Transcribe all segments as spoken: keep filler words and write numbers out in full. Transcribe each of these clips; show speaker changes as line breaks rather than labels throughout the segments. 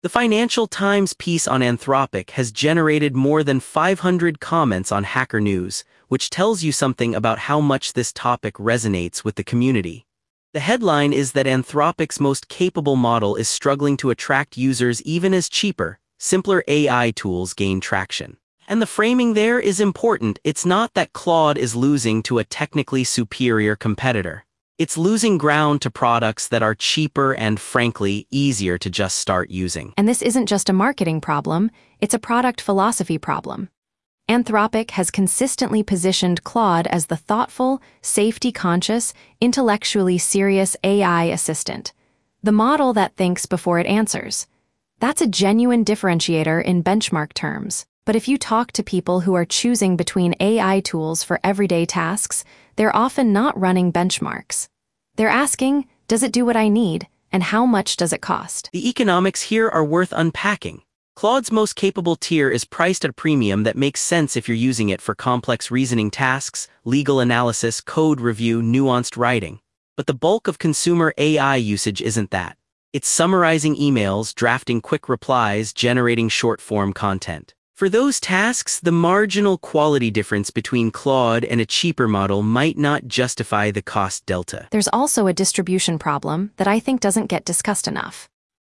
The Financial Times piece on Anthropic has generated more than five hundred comments on Hacker News, which tells you something about how much this topic resonates with the community. The headline is that Anthropic's most capable model is struggling to attract users even as cheaper, simpler A I tools gain traction. And the framing there is important. It's not that Claude is losing to a technically superior competitor. It's losing ground to products that are cheaper and, frankly, easier to just start using.
And this isn't just a marketing problem, it's a product philosophy problem. Anthropic has consistently positioned Claude as the thoughtful, safety-conscious, intellectually serious A I assistant, the model that thinks before it answers. That's a genuine differentiator in benchmark terms. But if you talk to people who are choosing between A I tools for everyday tasks, they're often not running benchmarks. They're asking, does it do what I need, and how much does it cost?
The economics here are worth unpacking. Claude's most capable tier is priced at a premium that makes sense if you're using it for complex reasoning tasks, legal analysis, code review, nuanced writing. But the bulk of consumer A I usage isn't that. It's summarizing emails, drafting quick replies, generating short-form content. For those tasks, the marginal quality difference between Claude and a cheaper model might not justify the cost delta.
There's also a distribution problem that I think doesn't get discussed enough.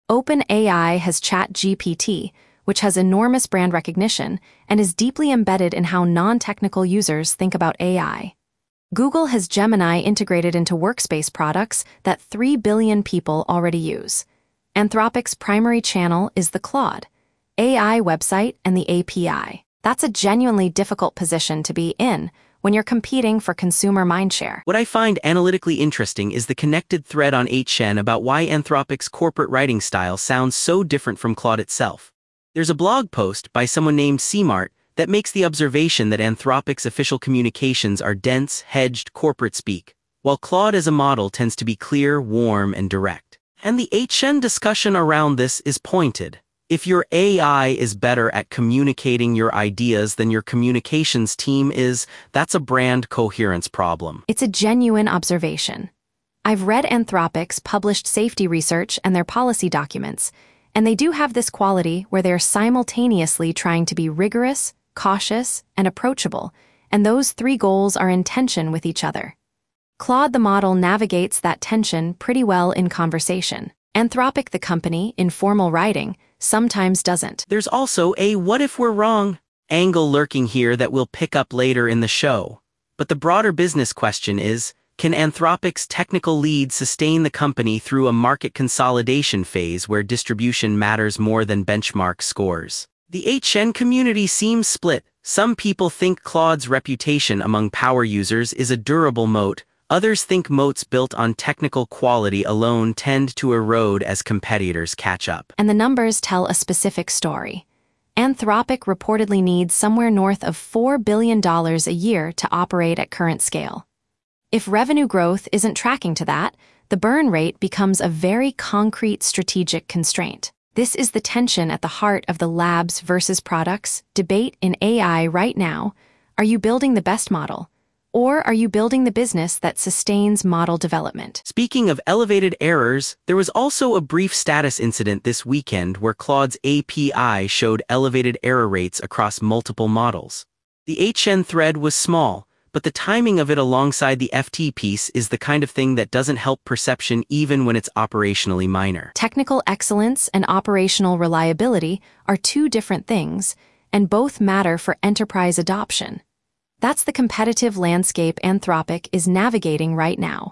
OpenAI has ChatGPT, which has enormous brand recognition and is deeply embedded in how non-technical users think about A I. Google has Gemini integrated into workspace products that three billion people already use. Anthropic's primary channel is the Claude A I website and the A P I. That's a genuinely difficult position to be in when you're competing for consumer mindshare.
What I find analytically interesting is the connected thread on eight chan about why Anthropic's corporate writing style sounds so different from Claude itself. There's a blog post by someone named Cmart that makes the observation that Anthropic's official communications are dense, hedged corporate speak, while Claude as a model tends to be clear, warm, and direct. And the eight chan discussion around this is pointed. If your A I is better at communicating your ideas than your communications team is, that's a brand coherence problem.
It's a genuine observation. I've read Anthropic's published safety research and their policy documents, and they do have this quality where they're simultaneously trying to be rigorous, cautious, and approachable, and those three goals are in tension with each other. Claude the model navigates that tension pretty well in conversation. Anthropic the company, in formal writing, sometimes doesn't.
There's also a what if we're wrong angle lurking here that we'll pick up later in the show. But the broader business question is, can Anthropic's technical lead sustain the company through a market consolidation phase where distribution matters more than benchmark scores? The eight chan community seems split. Some people think Claude's reputation among power users is a durable moat. Others think moats built on technical quality alone tend to erode as competitors catch up.
And the numbers tell a specific story. Anthropic reportedly needs somewhere north of four billion dollars a year to operate at current scale. If revenue growth isn't tracking to that, the burn rate becomes a very concrete strategic constraint. This is the tension at the heart of the labs versus products debate in A I right now. Are you building the best model? Or are you building the business that sustains model development?
Speaking of elevated errors, there was also a brief status incident this weekend where Claude's A P I showed elevated error rates across multiple models. The eight chan thread was small, but the timing of it alongside the F T piece is the kind of thing that doesn't help perception even when it's operationally minor.
Technical excellence and operational reliability are two different things, and both matter for enterprise adoption. That's the competitive landscape Anthropic is navigating right now.